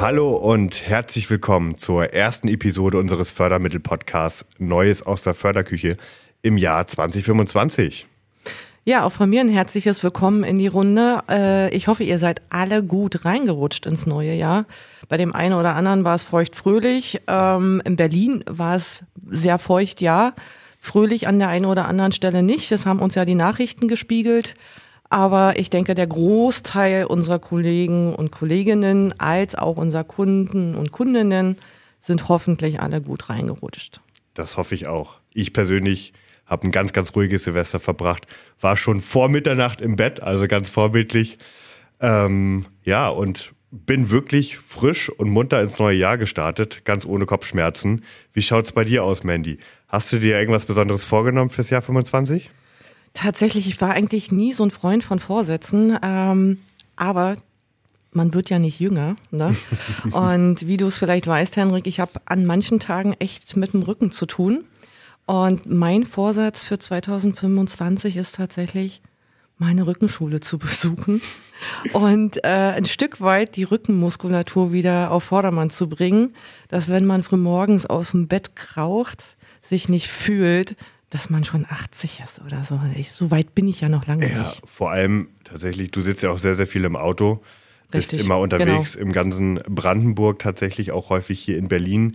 Hallo und herzlich willkommen zur ersten Episode unseres Fördermittel-Podcasts Neues aus der Förderküche im Jahr 2025. Ja, auch von mir ein herzliches Willkommen in die Runde. Ich hoffe, ihr seid alle gut reingerutscht ins neue Jahr. Bei dem einen oder anderen war es feucht-fröhlich. In Berlin war es sehr feucht, ja. Fröhlich an der einen oder anderen Stelle nicht. Das haben uns ja die Nachrichten gespiegelt. Aber ich denke, der Großteil unserer Kollegen und Kolleginnen als auch unserer Kunden und Kundinnen sind hoffentlich alle gut reingerutscht. Das hoffe ich auch. Ich persönlich habe ein ganz, ganz ruhiges Silvester verbracht. War schon vor Mitternacht im Bett, also ganz vorbildlich. Und bin wirklich frisch und munter ins neue Jahr gestartet, ganz ohne Kopfschmerzen. Wie schaut's bei dir aus, Mandy? Hast du dir irgendwas Besonderes vorgenommen fürs Jahr 25? Tatsächlich, ich war eigentlich nie so ein Freund von Vorsätzen, aber man wird ja nicht jünger, ne? Und wie du es vielleicht weißt, Henrik, ich habe an manchen Tagen echt mit dem Rücken zu tun. Und mein Vorsatz für 2025 ist tatsächlich, meine Rückenschule zu besuchen und ein Stück weit die Rückenmuskulatur wieder auf Vordermann zu bringen, dass wenn man frühmorgens aus dem Bett kraucht, sich nicht fühlt, dass man schon 80 ist oder so. So weit bin ich ja noch lange nicht. Ja, vor allem tatsächlich, du sitzt ja auch sehr, sehr viel im Auto. Bist Richtig, immer unterwegs genau. im ganzen Brandenburg, tatsächlich auch häufig hier in Berlin.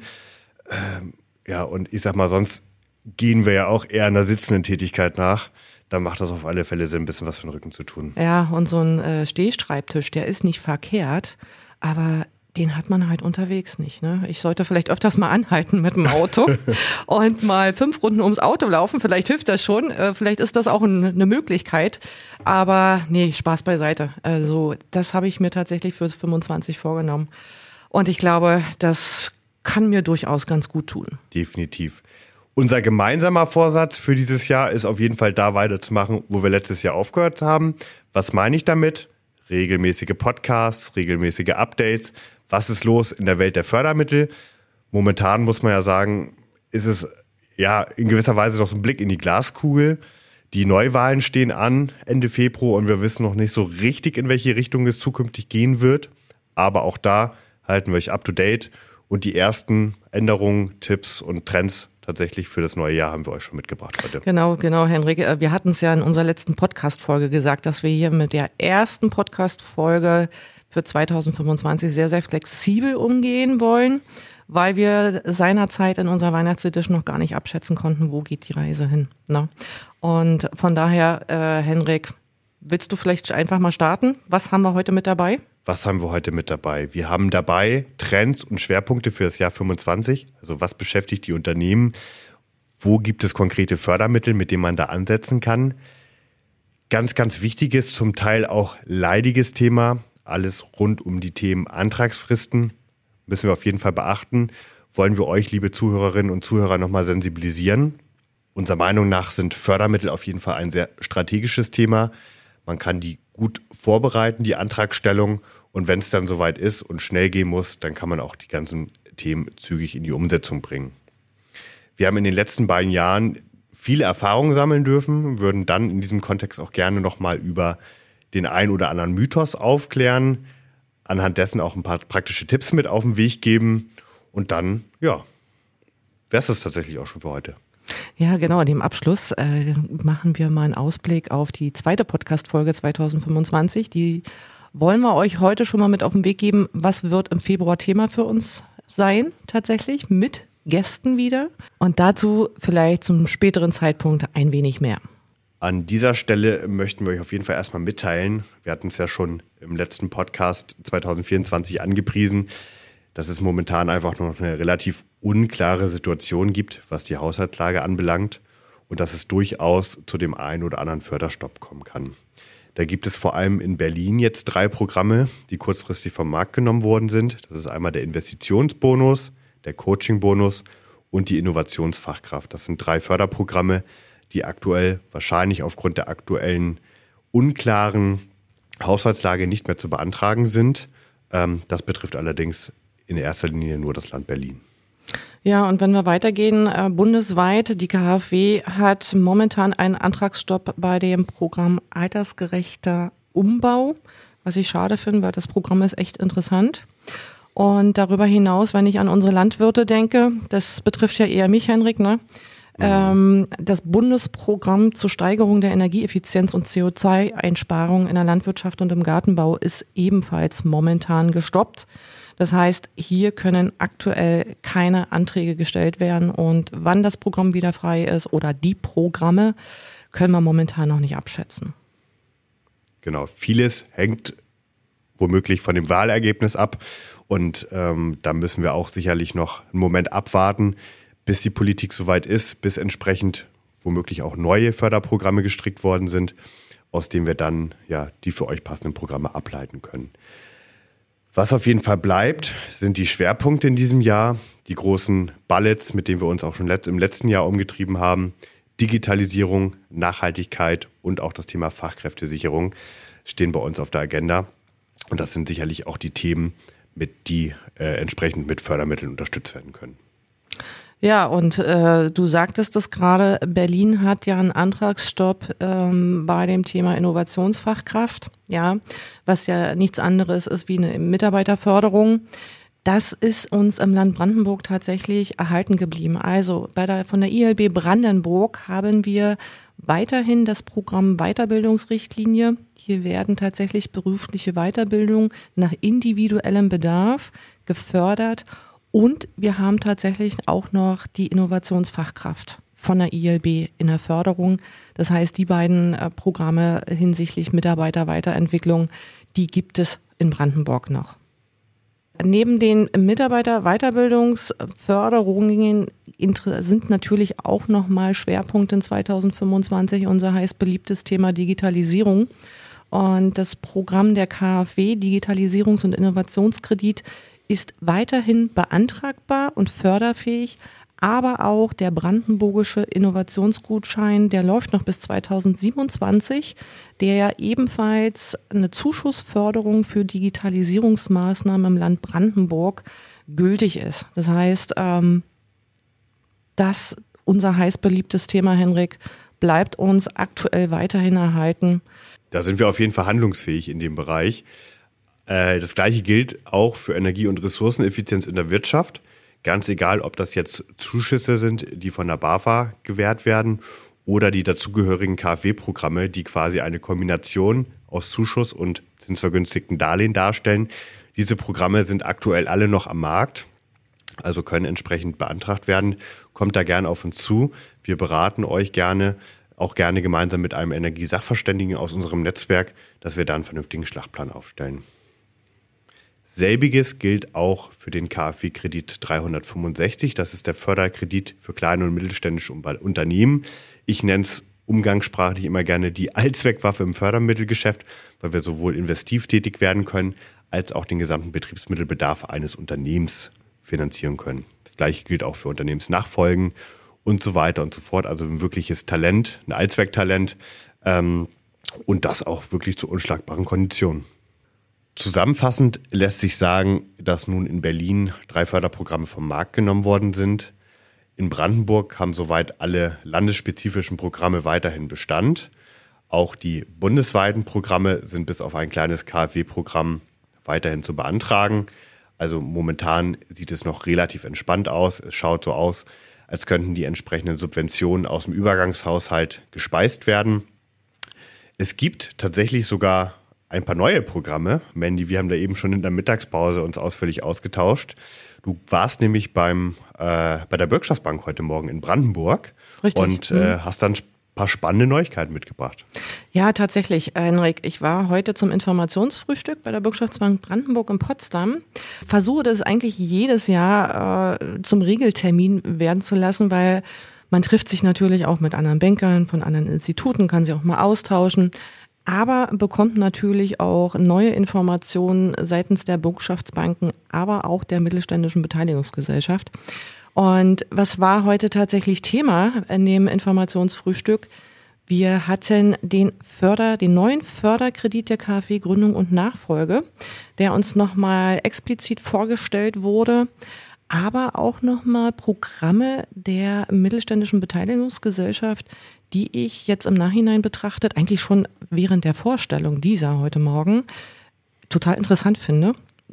Und ich sag mal, sonst gehen wir ja auch eher einer sitzenden Tätigkeit nach. Da macht das auf alle Fälle Sinn, ein bisschen was für den Rücken zu tun. Ja, und so ein Stehschreibtisch, der ist nicht verkehrt, aber den hat man halt unterwegs nicht, ne? Ich sollte vielleicht öfters mal anhalten mit dem Auto und mal 5 Runden ums Auto laufen. Vielleicht hilft das schon. Vielleicht ist das auch eine Möglichkeit. Aber nee, Spaß beiseite. Also das habe ich mir tatsächlich für 25 vorgenommen. Und ich glaube, das kann mir durchaus ganz gut tun. Definitiv. Unser gemeinsamer Vorsatz für dieses Jahr ist auf jeden Fall da weiterzumachen, wo wir letztes Jahr aufgehört haben. Was meine ich damit? Regelmäßige Podcasts, regelmäßige Updates. Was ist los in der Welt der Fördermittel? Momentan muss man ja sagen, ist es ja in gewisser Weise noch so ein Blick in die Glaskugel. Die Neuwahlen stehen an Ende Februar und wir wissen noch nicht so richtig, in welche Richtung es zukünftig gehen wird. Aber auch da halten wir euch up to date und die ersten Änderungen, Tipps und Trends tatsächlich für das neue Jahr haben wir euch schon mitgebracht heute. Genau, Henrik. Wir hatten es ja in unserer letzten Podcast-Folge gesagt, dass wir hier mit der ersten Podcast-Folge für 2025 sehr, sehr flexibel umgehen wollen, weil wir seinerzeit in unserer Weihnachtsedition noch gar nicht abschätzen konnten, wo geht die Reise hin. Ne? Und von daher, Henrik, willst du vielleicht einfach mal starten? Was haben wir heute mit dabei? Was haben wir heute mit dabei? Wir haben dabei Trends und Schwerpunkte für das Jahr 25. Also was beschäftigt die Unternehmen? Wo gibt es konkrete Fördermittel, mit denen man da ansetzen kann? Ganz, ganz wichtiges, zum Teil auch leidiges Thema. Alles rund um die Themen Antragsfristen müssen wir auf jeden Fall beachten. Wollen wir euch, liebe Zuhörerinnen und Zuhörer, nochmal sensibilisieren. Unserer Meinung nach sind Fördermittel auf jeden Fall ein sehr strategisches Thema. Man kann die gut vorbereiten, die Antragstellung. Und wenn es dann soweit ist und schnell gehen muss, dann kann man auch die ganzen Themen zügig in die Umsetzung bringen. Wir haben in den letzten beiden Jahren viele Erfahrungen sammeln dürfen, würden dann in diesem Kontext auch gerne nochmal über den ein oder anderen Mythos aufklären, anhand dessen auch ein paar praktische Tipps mit auf den Weg geben. Und dann, wäre es das tatsächlich auch schon für heute. Ja, genau. In dem Abschluss machen wir mal einen Ausblick auf die zweite Podcast-Folge 2025. Die wollen wir euch heute schon mal mit auf den Weg geben. Was wird im Februar Thema für uns sein, tatsächlich, mit Gästen wieder? Und dazu vielleicht zum späteren Zeitpunkt ein wenig mehr. An dieser Stelle möchten wir euch auf jeden Fall erstmal mitteilen, wir hatten es ja schon im letzten Podcast 2024 angepriesen, dass es momentan einfach noch eine relativ unklare Situation gibt, was die Haushaltslage anbelangt und dass es durchaus zu dem einen oder anderen Förderstopp kommen kann. Da gibt es vor allem in Berlin jetzt 3 Programme, die kurzfristig vom Markt genommen worden sind. Das ist einmal der Investitionsbonus, der Coachingbonus und die Innovationsfachkraft. Das sind 3 Förderprogramme, die aktuell wahrscheinlich aufgrund der aktuellen unklaren Haushaltslage nicht mehr zu beantragen sind. Das betrifft allerdings in erster Linie nur das Land Berlin. Ja, und wenn wir weitergehen, bundesweit, die KfW hat momentan einen Antragsstopp bei dem Programm Altersgerechter Umbau, was ich schade finde, weil das Programm ist echt interessant. Und darüber hinaus, wenn ich an unsere Landwirte denke, das betrifft ja eher mich, Henrik, ne? Das Bundesprogramm zur Steigerung der Energieeffizienz und CO2-Einsparung in der Landwirtschaft und im Gartenbau ist ebenfalls momentan gestoppt. Das heißt, hier können aktuell keine Anträge gestellt werden und wann das Programm wieder frei ist oder die Programme, können wir momentan noch nicht abschätzen. Genau, vieles hängt womöglich von dem Wahlergebnis ab und da müssen wir auch sicherlich noch einen Moment abwarten, bis die Politik soweit ist, bis entsprechend womöglich auch neue Förderprogramme gestrickt worden sind, aus denen wir dann ja die für euch passenden Programme ableiten können. Was auf jeden Fall bleibt, sind die Schwerpunkte in diesem Jahr, die großen Bullets, mit denen wir uns auch schon im letzten Jahr umgetrieben haben. Digitalisierung, Nachhaltigkeit und auch das Thema Fachkräftesicherung stehen bei uns auf der Agenda. Und das sind sicherlich auch die Themen, die entsprechend mit Fördermitteln unterstützt werden können. Ja, und du sagtest es gerade, Berlin hat ja einen Antragsstopp bei dem Thema Innovationsfachkraft, ja, was ja nichts anderes ist wie eine Mitarbeiterförderung. Das ist uns im Land Brandenburg tatsächlich erhalten geblieben. Also von der ILB Brandenburg haben wir weiterhin das Programm Weiterbildungsrichtlinie. Hier werden tatsächlich berufliche Weiterbildung nach individuellem Bedarf gefördert. Und wir haben tatsächlich auch noch die Innovationsfachkraft von der ILB in der Förderung. Das heißt, die beiden Programme hinsichtlich Mitarbeiterweiterentwicklung, die gibt es in Brandenburg noch. Neben den Mitarbeiterweiterbildungsförderungen sind natürlich auch nochmal Schwerpunkte in 2025 unser heiß beliebtes Thema Digitalisierung. Und das Programm der KfW, Digitalisierungs- und Innovationskredit, ist weiterhin beantragbar und förderfähig, aber auch der brandenburgische Innovationsgutschein, der läuft noch bis 2027, der ja ebenfalls eine Zuschussförderung für Digitalisierungsmaßnahmen im Land Brandenburg gültig ist. Das heißt, das unser heiß beliebtes Thema, Henrik, bleibt uns aktuell weiterhin erhalten. Da sind wir auf jeden Fall handlungsfähig in dem Bereich. Das Gleiche gilt auch für Energie- und Ressourceneffizienz in der Wirtschaft. Ganz egal, ob das jetzt Zuschüsse sind, die von der BAFA gewährt werden oder die dazugehörigen KfW-Programme, die quasi eine Kombination aus Zuschuss und zinsvergünstigten Darlehen darstellen. Diese Programme sind aktuell alle noch am Markt, also können entsprechend beantragt werden. Kommt da gerne auf uns zu. Wir beraten euch gerne, auch gerne gemeinsam mit einem Energiesachverständigen aus unserem Netzwerk, dass wir da einen vernünftigen Schlachtplan aufstellen. Selbiges gilt auch für den KfW-Kredit 365. Das ist der Förderkredit für kleine und mittelständische Unternehmen. Ich nenne es umgangssprachlich immer gerne die Allzweckwaffe im Fördermittelgeschäft, weil wir sowohl investiv tätig werden können, als auch den gesamten Betriebsmittelbedarf eines Unternehmens finanzieren können. Das Gleiche gilt auch für Unternehmensnachfolgen und so weiter und so fort. Also ein wirkliches Talent, ein Allzwecktalent und das auch wirklich zu unschlagbaren Konditionen. Zusammenfassend lässt sich sagen, dass nun in Berlin 3 Förderprogramme vom Markt genommen worden sind. In Brandenburg haben soweit alle landesspezifischen Programme weiterhin Bestand. Auch die bundesweiten Programme sind bis auf ein kleines KfW-Programm weiterhin zu beantragen. Also momentan sieht es noch relativ entspannt aus. Es schaut so aus, als könnten die entsprechenden Subventionen aus dem Übergangshaushalt gespeist werden. Es gibt tatsächlich sogar ein paar neue Programme. Mandy, wir haben da eben schon in der Mittagspause uns ausführlich ausgetauscht. Du warst nämlich bei der Bürgschaftsbank heute Morgen in Brandenburg. Richtig. Und hast dann ein paar spannende Neuigkeiten mitgebracht. Ja, tatsächlich, Henrik. Ich war heute zum Informationsfrühstück bei der Bürgschaftsbank Brandenburg in Potsdam. Versuche das eigentlich jedes Jahr zum Regeltermin werden zu lassen, weil man trifft sich natürlich auch mit anderen Bankern von anderen Instituten, kann sich auch mal austauschen. Aber bekommt natürlich auch neue Informationen seitens der Bürgschaftsbanken, aber auch der mittelständischen Beteiligungsgesellschaft. Und was war heute tatsächlich Thema in dem Informationsfrühstück? Wir hatten den neuen Förderkredit der KfW Gründung und Nachfolge, der uns nochmal explizit vorgestellt wurde, aber auch nochmal Programme der mittelständischen Beteiligungsgesellschaft, die ich jetzt im Nachhinein betrachtet, eigentlich schon während der Vorstellung dieser heute Morgen, total interessant finde.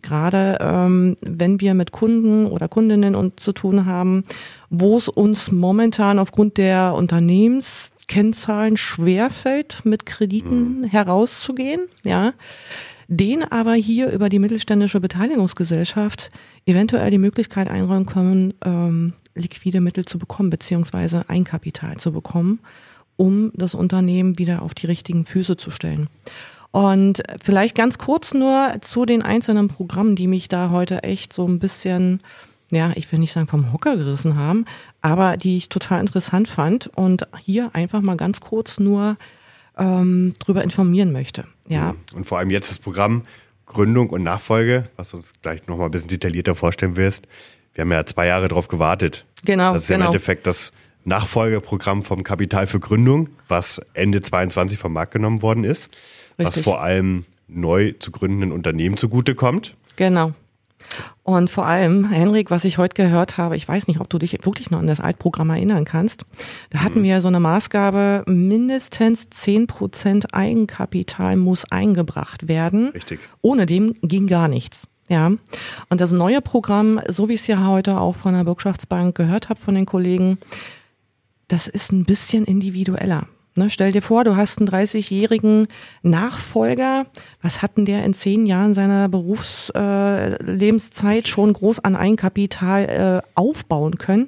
gerade wenn wir mit Kunden oder Kundinnen zu tun haben, wo es uns momentan aufgrund der Unternehmenskennzahlen schwerfällt, mit Krediten herauszugehen, ja, denen aber hier über die mittelständische Beteiligungsgesellschaft eventuell die Möglichkeit einräumen können, liquide Mittel zu bekommen, beziehungsweise Eigenkapital zu bekommen, um das Unternehmen wieder auf die richtigen Füße zu stellen. Und vielleicht ganz kurz nur zu den einzelnen Programmen, die mich da heute echt so ein bisschen, ja, ich will nicht sagen vom Hocker gerissen haben, aber die ich total interessant fand und hier einfach mal ganz kurz nur drüber informieren möchte. Ja. Und vor allem jetzt das Programm Gründung und Nachfolge, was du uns gleich nochmal ein bisschen detaillierter vorstellen wirst. Wir haben ja 2 Jahre drauf gewartet. Genau. Das ist im Endeffekt das Nachfolgeprogramm vom Kapital für Gründung, was Ende 22 vom Markt genommen worden ist. Richtig. Was vor allem neu zu gründenden Unternehmen zugutekommt. Genau. Und vor allem, Henrik, was ich heute gehört habe, ich weiß nicht, ob du dich wirklich noch an das Altprogramm erinnern kannst. Da hatten wir so eine Maßgabe, mindestens 10% Eigenkapital muss eingebracht werden. Richtig. Ohne dem ging gar nichts. Ja. Und das neue Programm, so wie ich es ja heute auch von der Bürgschaftsbank gehört habe von den Kollegen, das ist ein bisschen individueller. Ne, stell dir vor, du hast einen 30-jährigen Nachfolger. Was hat denn der in 10 Jahren seiner Berufslebenszeit schon groß an Eigenkapital aufbauen können?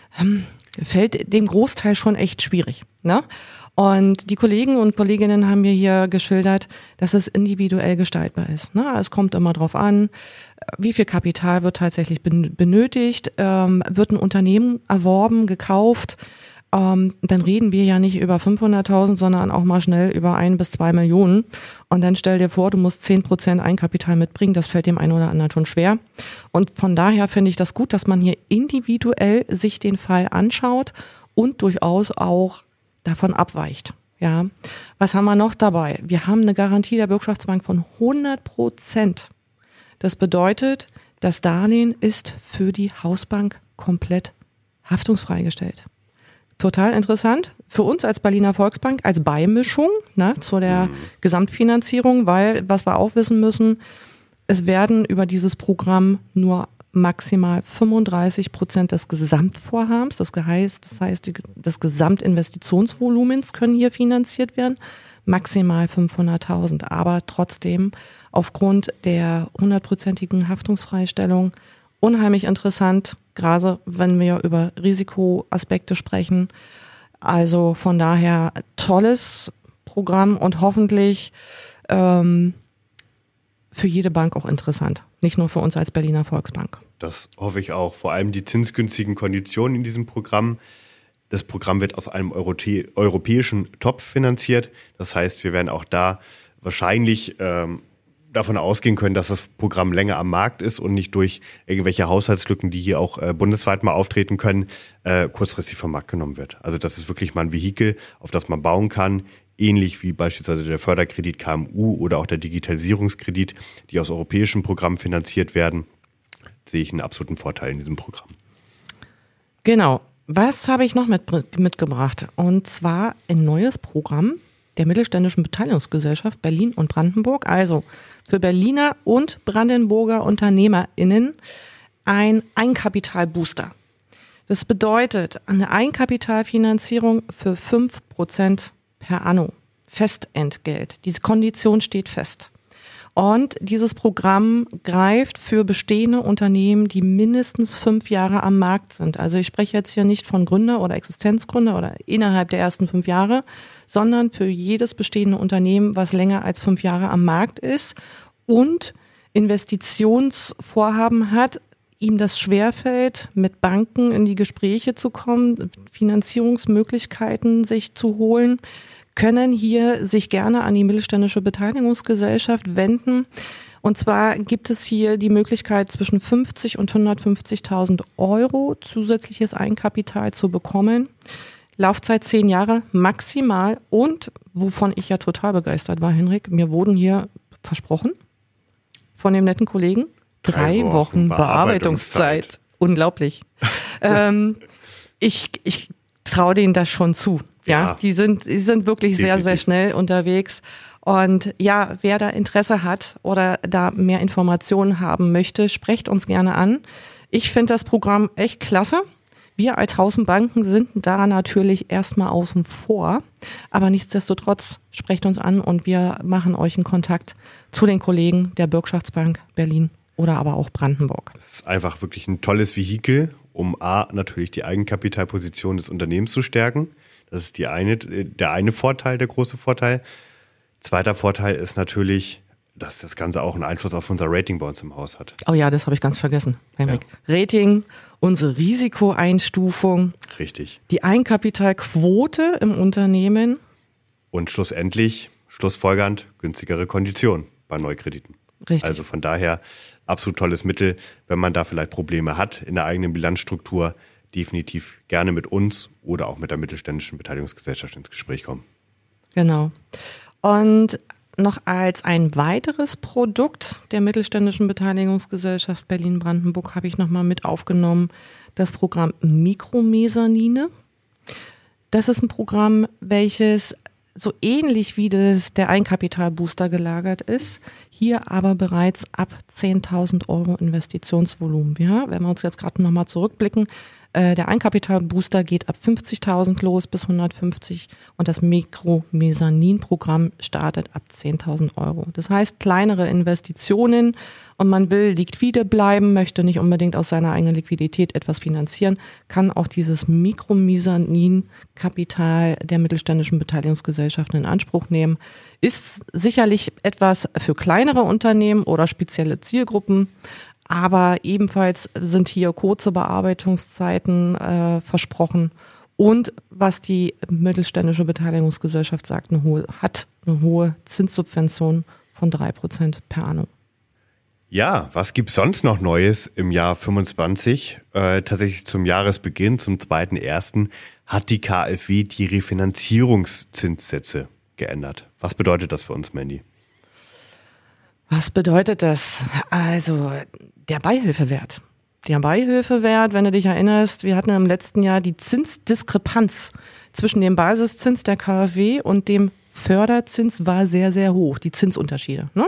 Fällt dem Großteil schon echt schwierig. Ne? Und die Kollegen und Kolleginnen haben mir hier geschildert, dass es individuell gestaltbar ist. Ne? Es kommt immer drauf an, wie viel Kapital wird tatsächlich benötigt, wird ein Unternehmen erworben, gekauft. Dann reden wir ja nicht über 500.000, sondern auch mal schnell über 1 bis 2 Millionen. Und dann stell dir vor, du musst 10% Eigenkapital mitbringen. Das fällt dem einen oder anderen schon schwer. Und von daher finde ich das gut, dass man hier individuell sich den Fall anschaut und durchaus auch davon abweicht. Ja. Was haben wir noch dabei? Wir haben eine Garantie der Bürgschaftsbank von 100%. Das bedeutet, das Darlehen ist für die Hausbank komplett haftungsfrei gestellt. Total interessant. Für uns als Berliner Volksbank als Beimischung zu der Gesamtfinanzierung, weil, was wir auch wissen müssen, es werden über dieses Programm nur maximal 35% des Gesamtvorhabens, das heißt, des Gesamtinvestitionsvolumens können hier finanziert werden, maximal 500.000. Aber trotzdem aufgrund der 100%igen Haftungsfreistellung unheimlich interessant, gerade wenn wir über Risikoaspekte sprechen. Also von daher tolles Programm und hoffentlich für jede Bank auch interessant. Nicht nur für uns als Berliner Volksbank. Das hoffe ich auch. Vor allem die zinsgünstigen Konditionen in diesem Programm. Das Programm wird aus einem europäischen Topf finanziert. Das heißt, wir werden auch da wahrscheinlich davon ausgehen können, dass das Programm länger am Markt ist und nicht durch irgendwelche Haushaltslücken, die hier auch bundesweit mal auftreten können, kurzfristig vom Markt genommen wird. Also das ist wirklich mal ein Vehikel, auf das man bauen kann, ähnlich wie beispielsweise der Förderkredit KMU oder auch der Digitalisierungskredit, die aus europäischen Programmen finanziert werden, sehe ich einen absoluten Vorteil in diesem Programm. Genau. Was habe ich noch mitgebracht? Und zwar ein neues Programm der mittelständischen Beteiligungsgesellschaft Berlin und Brandenburg, also für Berliner und Brandenburger UnternehmerInnen ein Eigenkapitalbooster. Das bedeutet eine Eigenkapitalfinanzierung für 5% per anno. Festentgelt. Diese Kondition steht fest. Und dieses Programm greift für bestehende Unternehmen, die mindestens 5 Jahre am Markt sind. Also ich spreche jetzt hier nicht von Gründer oder Existenzgründer oder innerhalb der ersten 5 Jahre, sondern für jedes bestehende Unternehmen, was länger als 5 Jahre am Markt ist und Investitionsvorhaben hat, ihm das schwerfällt, mit Banken in die Gespräche zu kommen, Finanzierungsmöglichkeiten sich zu holen, können hier sich gerne an die mittelständische Beteiligungsgesellschaft wenden. Und zwar gibt es hier die Möglichkeit, zwischen 50 und 150.000 Euro zusätzliches Eigenkapital zu bekommen. Laufzeit 10 Jahre maximal. Und wovon ich ja total begeistert war, Henrik, mir wurden hier versprochen von dem netten Kollegen 3 Wochen Bearbeitungszeit. Unglaublich. Ich traue denen das schon zu. Ja, die sind wirklich sehr, sehr schnell unterwegs. Und ja, wer da Interesse hat oder da mehr Informationen haben möchte, sprecht uns gerne an. Ich finde das Programm echt klasse. Wir als Haus und Banken sind da natürlich erstmal außen vor, aber nichtsdestotrotz sprecht uns an und wir machen euch einen Kontakt zu den Kollegen der Bürgschaftsbank Berlin oder aber auch Brandenburg. Das ist einfach wirklich ein tolles Vehikel, um natürlich die Eigenkapitalposition des Unternehmens zu stärken. Das ist der eine Vorteil, der große Vorteil. Zweiter Vorteil ist natürlich, dass das Ganze auch einen Einfluss auf unser Rating bei uns im Haus hat. Oh ja, das habe ich ganz vergessen, Henrik. Ja. Rating, unsere Risikoeinstufung. Richtig. Die Eigenkapitalquote im Unternehmen. Und schlussfolgernd, günstigere Konditionen bei Neukrediten. Richtig. Also von daher absolut tolles Mittel, wenn man da vielleicht Probleme hat in der eigenen Bilanzstruktur, definitiv gerne mit uns oder auch mit der mittelständischen Beteiligungsgesellschaft ins Gespräch kommen. Genau. Und noch als ein weiteres Produkt der mittelständischen Beteiligungsgesellschaft Berlin-Brandenburg habe ich nochmal mit aufgenommen das Programm Mikromezanine. Das ist ein Programm, welches so ähnlich wie der Eigenkapitalbooster gelagert ist, hier aber bereits ab 10.000 Euro Investitionsvolumen. Ja, wenn wir uns jetzt gerade nochmal zurückblicken, der Eigenkapitalbooster geht ab 50.000 los bis 150 und das Mikromezzanin-Programm startet ab 10.000 Euro. Das heißt, kleinere Investitionen und man will liquide bleiben, möchte nicht unbedingt aus seiner eigenen Liquidität etwas finanzieren, kann auch dieses Mikromezzanin-Kapital der mittelständischen Beteiligungsgesellschaften in Anspruch nehmen. Ist sicherlich etwas für kleinere Unternehmen oder spezielle Zielgruppen, aber ebenfalls sind hier kurze Bearbeitungszeiten versprochen. Und was die mittelständische Beteiligungsgesellschaft sagt, hat eine hohe Zinssubvention von 3% per annum. Ja, was gibt's sonst noch Neues im Jahr 25? Tatsächlich zum Jahresbeginn, zum 2.1. hat die KfW die Refinanzierungszinssätze geändert. Was bedeutet das für uns, Mandy? Was bedeutet das? Also der Beihilfewert. Der Beihilfewert, wenn du dich erinnerst, wir hatten im letzten Jahr die Zinsdiskrepanz zwischen dem Basiszins der KfW und dem Förderzins war sehr, sehr hoch, die Zinsunterschiede. Ne?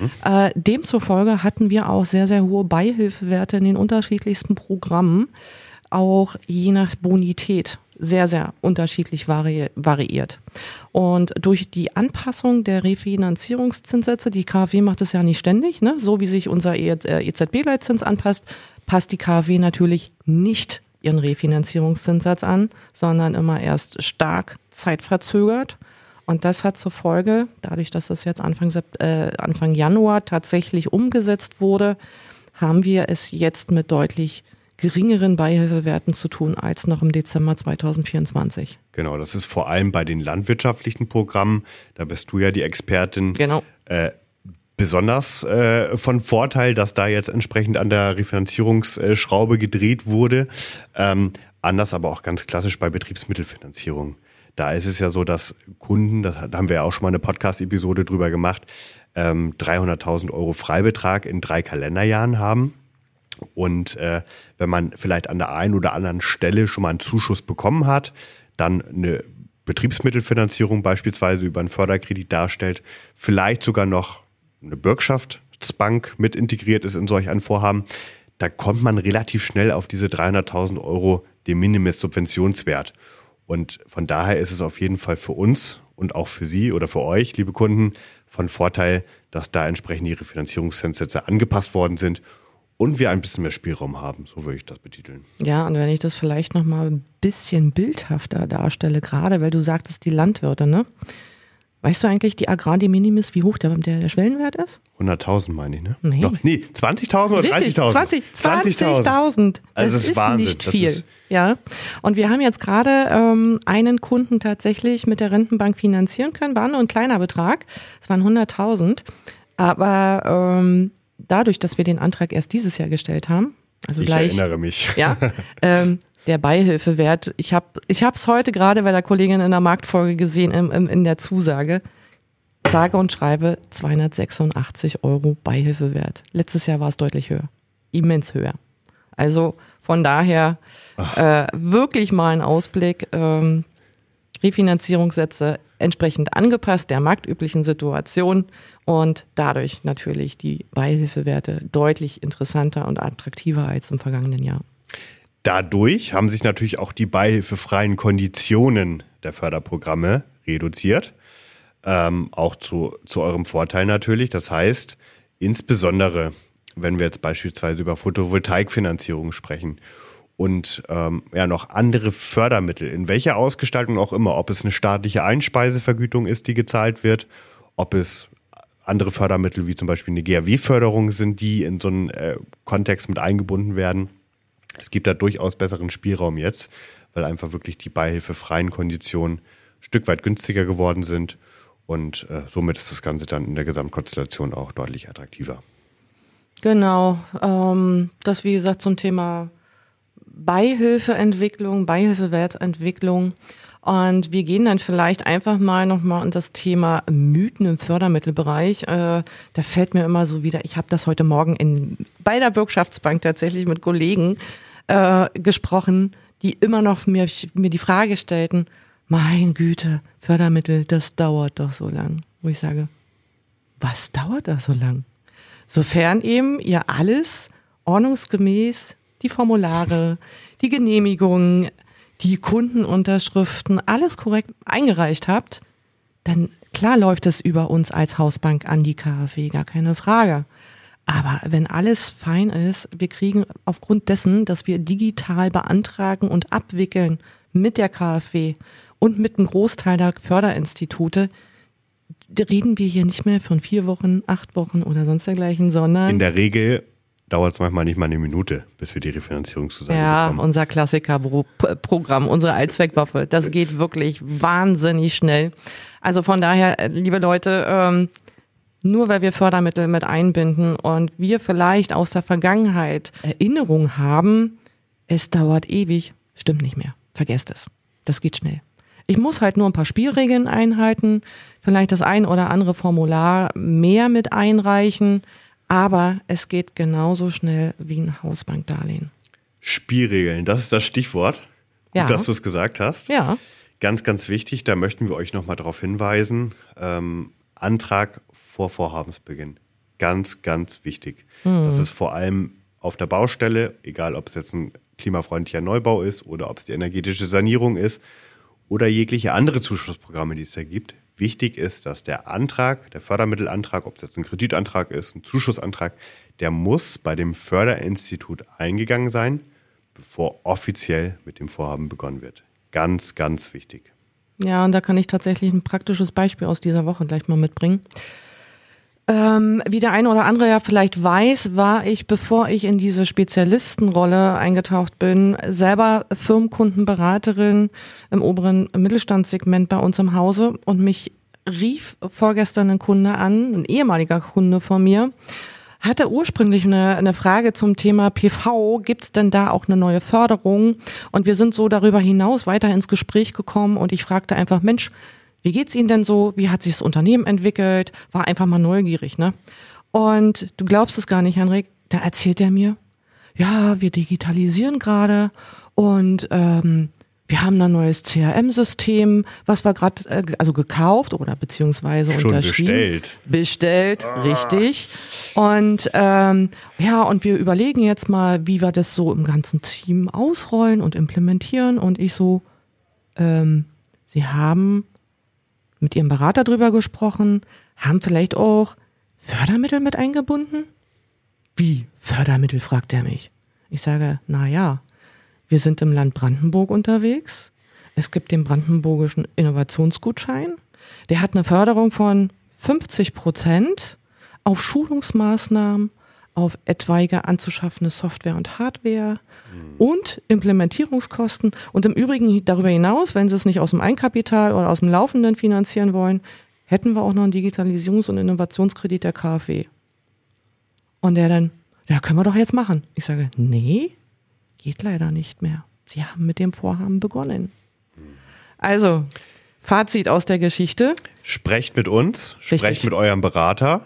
Demzufolge hatten wir auch sehr, sehr hohe Beihilfewerte in den unterschiedlichsten Programmen, auch je nach Bonität sehr, sehr unterschiedlich variiert. Und durch die Anpassung der Refinanzierungszinssätze, die KfW macht es ja nicht ständig, ne? So wie sich unser EZB-Leitzins anpasst, passt die KfW natürlich nicht ihren Refinanzierungszinssatz an, sondern immer erst stark zeitverzögert. Und das hat zur Folge, dadurch, dass das jetzt Anfang Januar tatsächlich umgesetzt wurde, haben wir es jetzt mit deutlich geringeren Beihilfewerten zu tun als noch im Dezember 2024. Genau, das ist vor allem bei den landwirtschaftlichen Programmen, da bist du ja die Expertin, genau. Besonders von Vorteil, dass da jetzt entsprechend an der Refinanzierungsschraube gedreht wurde. Anders aber auch ganz klassisch bei Betriebsmittelfinanzierung. Da ist es ja so, dass Kunden, da haben wir ja auch schon mal eine Podcast-Episode drüber gemacht, 300.000 Euro Freibetrag in 3 Kalenderjahren haben. Und wenn man vielleicht an der einen oder anderen Stelle schon mal einen Zuschuss bekommen hat, dann eine Betriebsmittelfinanzierung beispielsweise über einen Förderkredit darstellt, vielleicht sogar noch eine Bürgschaftsbank mit integriert ist in solch ein Vorhaben, da kommt man relativ schnell auf diese 300.000 Euro de minimis Subventionswert. Und von daher ist es auf jeden Fall für uns und auch für Sie oder für euch, liebe Kunden, von Vorteil, dass da entsprechend die Refinanzierungszinssätze angepasst worden sind und wir ein bisschen mehr Spielraum haben, so würde ich das betiteln. Ja, und wenn ich das vielleicht noch mal ein bisschen bildhafter darstelle, gerade weil du sagtest, die Landwirte, ne? Weißt du eigentlich, die Agrar de minimis, wie hoch der Schwellenwert ist? 100.000 meine ich, ne? Nee. 20.000 oder 30.000? 20.000. Also das ist Wahnsinn. Nicht viel. Ja. Und wir haben jetzt gerade einen Kunden tatsächlich mit der Rentenbank finanzieren können. War nur ein kleiner Betrag. Es waren 100.000. Aber dadurch, dass wir den Antrag erst dieses Jahr gestellt haben, also ich erinnere mich. Ja, der Beihilfewert, ich hab's heute gerade bei der Kollegin in der Marktfolge gesehen, in der Zusage, sage und schreibe 286 Euro Beihilfewert. Letztes Jahr war es deutlich höher, immens höher. Also von daher wirklich mal ein Ausblick. Refinanzierungssätze entsprechend angepasst der marktüblichen Situation und dadurch natürlich die Beihilfewerte deutlich interessanter und attraktiver als im vergangenen Jahr. Dadurch haben sich natürlich auch die beihilfefreien Konditionen der Förderprogramme reduziert. Auch zu eurem Vorteil natürlich. Das heißt, insbesondere, wenn wir jetzt beispielsweise über Photovoltaikfinanzierung sprechen und noch andere Fördermittel, in welcher Ausgestaltung auch immer, ob es eine staatliche Einspeisevergütung ist, die gezahlt wird, ob es andere Fördermittel wie zum Beispiel eine GAW-Förderung sind, die in so einen Kontext mit eingebunden werden. Es gibt da durchaus besseren Spielraum jetzt, weil einfach wirklich die beihilfefreien Konditionen ein Stück weit günstiger geworden sind und somit ist das Ganze dann in der Gesamtkonstellation auch deutlich attraktiver. Genau, das wie gesagt zum Thema Beihilfeentwicklung, Beihilfewertentwicklung. Und wir gehen dann vielleicht einfach nochmal in das Thema Mythen im Fördermittelbereich. Da fällt mir immer so wieder, ich habe das heute Morgen bei der Bürgschaftsbank tatsächlich mit Kollegen gesprochen, die immer noch mir die Frage stellten, mein Güte, Fördermittel, das dauert doch so lang. Wo ich sage, was dauert das so lang? Sofern eben ihr alles ordnungsgemäß, die Formulare, die Genehmigungen, die Kundenunterschriften, alles korrekt eingereicht habt, dann klar läuft es über uns als Hausbank an die KfW, gar keine Frage. Aber wenn alles fein ist, wir kriegen aufgrund dessen, dass wir digital beantragen und abwickeln mit der KfW und mit einem Großteil der Förderinstitute, reden wir hier nicht mehr von 4 Wochen, 8 Wochen oder sonst dergleichen, sondern in der Regel dauert es manchmal nicht mal eine Minute, bis wir die Refinanzierungszusage bekommen. Ja, unser Klassikerprogramm, unsere Allzweckwaffe, das geht wirklich wahnsinnig schnell. Also von daher, liebe Leute, nur weil wir Fördermittel mit einbinden und wir vielleicht aus der Vergangenheit Erinnerung haben, es dauert ewig, stimmt nicht mehr. Vergesst es. Das geht schnell. Ich muss halt nur ein paar Spielregeln einhalten, vielleicht das ein oder andere Formular mehr mit einreichen, aber es geht genauso schnell wie ein Hausbankdarlehen. Spielregeln, das ist das Stichwort. Ja. Gut, dass du es gesagt hast. Ja. Ganz, ganz wichtig, da möchten wir euch nochmal darauf hinweisen. Antrag vor Vorhabensbeginn. Ganz, ganz wichtig. Das ist vor allem auf der Baustelle, egal ob es jetzt ein klimafreundlicher Neubau ist oder ob es die energetische Sanierung ist oder jegliche andere Zuschussprogramme, die es da gibt. Wichtig ist, dass der Antrag, der Fördermittelantrag, ob es jetzt ein Kreditantrag ist, ein Zuschussantrag, der muss bei dem Förderinstitut eingegangen sein, bevor offiziell mit dem Vorhaben begonnen wird. Ganz, ganz wichtig. Ja, und da kann ich tatsächlich ein praktisches Beispiel aus dieser Woche gleich mal mitbringen. Wie der eine oder andere ja vielleicht weiß, war ich, bevor ich in diese Spezialistenrolle eingetaucht bin, selber Firmenkundenberaterin im oberen Mittelstandssegment bei uns im Hause und mich rief vorgestern ein Kunde an, ein ehemaliger Kunde von mir, hatte ursprünglich eine Frage zum Thema PV, gibt's denn da auch eine neue Förderung? Und wir sind so darüber hinaus weiter ins Gespräch gekommen und ich fragte einfach, Mensch, wie geht's Ihnen denn so? Wie hat sich das Unternehmen entwickelt? War einfach mal neugierig, ne? Und du glaubst es gar nicht, Henrik, da erzählt er mir, ja, wir digitalisieren gerade und wir haben ein neues CRM-System, was wir gerade gekauft oder beziehungsweise schon unterschrieben. Bestellt, richtig. Und und wir überlegen jetzt mal, wie wir das so im ganzen Team ausrollen und implementieren. Und ich so, Sie haben mit Ihrem Berater drüber gesprochen, haben vielleicht auch Fördermittel mit eingebunden? Wie Fördermittel, fragt er mich. Ich sage, na ja, wir sind im Land Brandenburg unterwegs. Es gibt den brandenburgischen Innovationsgutschein. Der hat eine Förderung von 50% auf Schulungsmaßnahmen, auf etwaige anzuschaffende Software und Hardware und Implementierungskosten. Und im Übrigen darüber hinaus, wenn Sie es nicht aus dem Eigenkapital oder aus dem Laufenden finanzieren wollen, hätten wir auch noch einen Digitalisierungs- und Innovationskredit der KfW. Und der dann, ja, können wir doch jetzt machen. Ich sage, nee, geht leider nicht mehr. Sie haben mit dem Vorhaben begonnen. Also, Fazit aus der Geschichte. Sprecht mit uns, Richtig. Sprecht mit eurem Berater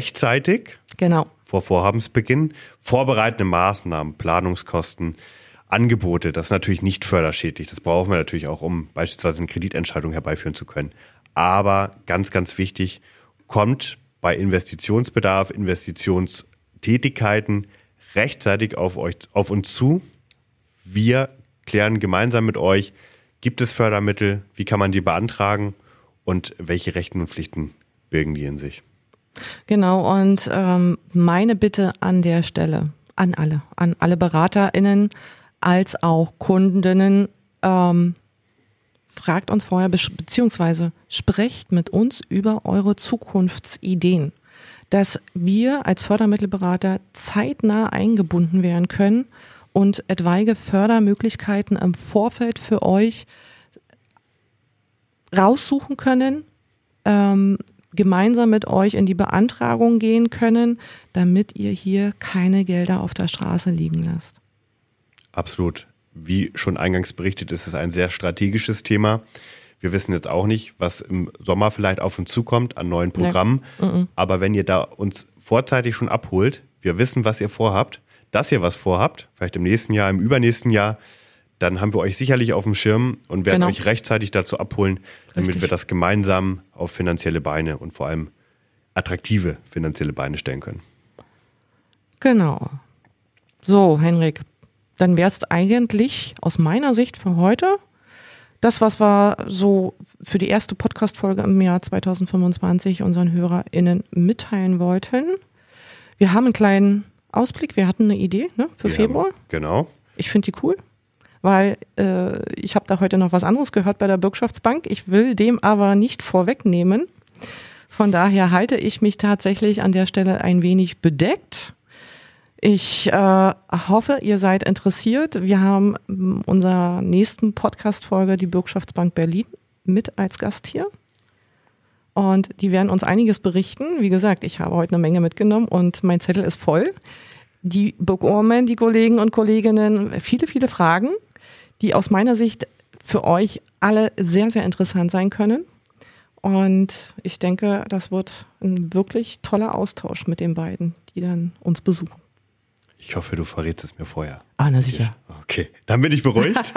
rechtzeitig. Genau. Vor Vorhabensbeginn, vorbereitende Maßnahmen, Planungskosten, Angebote, das ist natürlich nicht förderschädlich. Das brauchen wir natürlich auch, um beispielsweise eine Kreditentscheidung herbeiführen zu können. Aber ganz, ganz wichtig, kommt bei Investitionsbedarf, Investitionstätigkeiten rechtzeitig auf uns zu. Wir klären gemeinsam mit euch, gibt es Fördermittel, wie kann man die beantragen und welche Rechten und Pflichten birgen die in sich. Genau, und meine Bitte an der Stelle, an alle BeraterInnen als auch Kundinnen, fragt uns vorher, beziehungsweise sprecht mit uns über eure Zukunftsideen, dass wir als Fördermittelberater zeitnah eingebunden werden können und etwaige Fördermöglichkeiten im Vorfeld für euch raussuchen können, gemeinsam mit euch in die Beantragung gehen können, damit ihr hier keine Gelder auf der Straße liegen lasst. Absolut. Wie schon eingangs berichtet, ist es ein sehr strategisches Thema. Wir wissen jetzt auch nicht, was im Sommer vielleicht auf uns zukommt an neuen Programmen. Nee. Aber wenn ihr da uns vorzeitig schon abholt, wir wissen, was ihr vorhabt, dass ihr was vorhabt, vielleicht im nächsten Jahr, im übernächsten Jahr, dann haben wir euch sicherlich auf dem Schirm und werden euch rechtzeitig dazu abholen, damit wir das gemeinsam auf finanzielle Beine und vor allem attraktive finanzielle Beine stellen können. Genau. So, Henrik, dann wäre es eigentlich aus meiner Sicht für heute das, was wir so für die erste Podcast-Folge im Jahr 2025 unseren HörerInnen mitteilen wollten. Wir haben einen kleinen Ausblick, wir hatten eine Idee für Februar. Genau. Ich finde die cool, weil ich habe da heute noch was anderes gehört bei der Bürgschaftsbank. Ich will dem aber nicht vorwegnehmen. Von daher halte ich mich tatsächlich an der Stelle ein wenig bedeckt. Ich hoffe, ihr seid interessiert. Wir haben in unserer nächsten Podcast-Folge die Bürgschaftsbank Berlin mit als Gast hier. Und die werden uns einiges berichten. Wie gesagt, ich habe heute eine Menge mitgenommen und mein Zettel ist voll. Die bekommen, die Kollegen und Kolleginnen, viele, viele Fragen, die aus meiner Sicht für euch alle sehr, sehr interessant sein können. Und ich denke, das wird ein wirklich toller Austausch mit den beiden, die dann uns besuchen. Ich hoffe, du verrätst es mir vorher. Ah, na sicher. Okay, dann bin ich beruhigt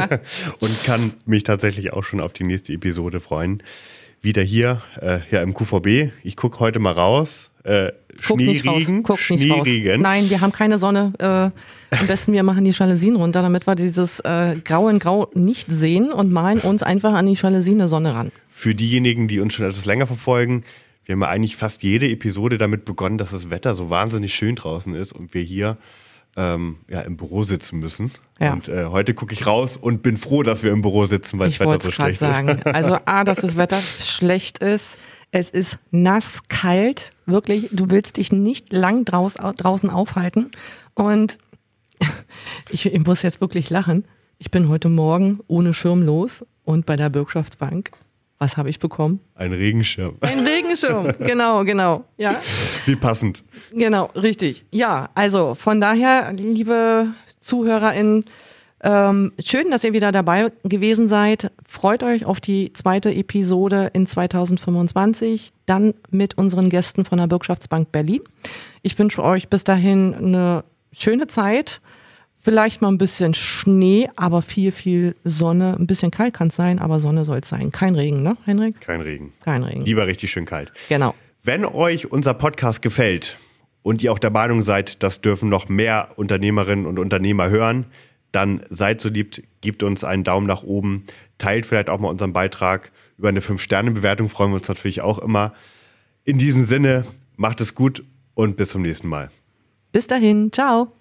und kann mich tatsächlich auch schon auf die nächste Episode freuen. Wieder hier im QVB. Ich gucke heute mal raus. Schneeregen. Schneeregen. Nein, wir haben keine Sonne. Am besten wir machen die Jalousien runter, damit wir dieses Grau in Grau nicht sehen und malen uns einfach an die Jalousien eine Sonne ran. Für diejenigen, die uns schon etwas länger verfolgen, wir haben ja eigentlich fast jede Episode damit begonnen, dass das Wetter so wahnsinnig schön draußen ist und wir hier im Büro sitzen müssen. Ja. Und heute gucke ich raus und bin froh, dass wir im Büro sitzen, weil das Wetter so schlecht ist. Also dass das Wetter schlecht ist. Es ist nass, kalt, wirklich. Du willst dich nicht lang draußen aufhalten. Und ich muss jetzt wirklich lachen. Ich bin heute Morgen ohne Schirm los und bei der Bürgschaftsbank. Was habe ich bekommen? Ein Regenschirm. Ein Regenschirm, genau. Ja. Wie passend. Genau, richtig. Ja, also von daher, liebe ZuhörerInnen, schön, dass ihr wieder dabei gewesen seid. Freut euch auf die zweite Episode in 2025, dann mit unseren Gästen von der Bürgschaftsbank Berlin. Ich wünsche euch bis dahin eine schöne Zeit. Vielleicht mal ein bisschen Schnee, aber viel, viel Sonne. Ein bisschen kalt kann es sein, aber Sonne soll es sein. Kein Regen, ne, Henrik? Kein Regen. Lieber richtig schön kalt. Genau. Wenn euch unser Podcast gefällt und ihr auch der Meinung seid, das dürfen noch mehr Unternehmerinnen und Unternehmer hören, dann seid so lieb, gebt uns einen Daumen nach oben, teilt vielleicht auch mal unseren Beitrag. Über eine 5-Sterne-Bewertung freuen wir uns natürlich auch immer. In diesem Sinne, macht es gut und bis zum nächsten Mal. Bis dahin, ciao.